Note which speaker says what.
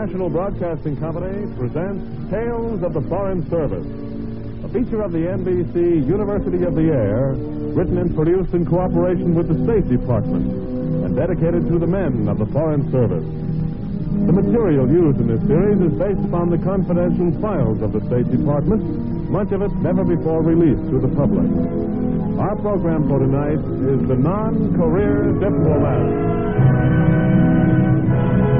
Speaker 1: National Broadcasting Company presents Tales of the Foreign Service, a feature of the NBC University of the Air, written and produced in cooperation with the State Department and dedicated to the men of the Foreign Service. The material used in this series is based upon the confidential files of the State Department, much of it never before released to the public. Our program for tonight is The Non-Career Diplomat.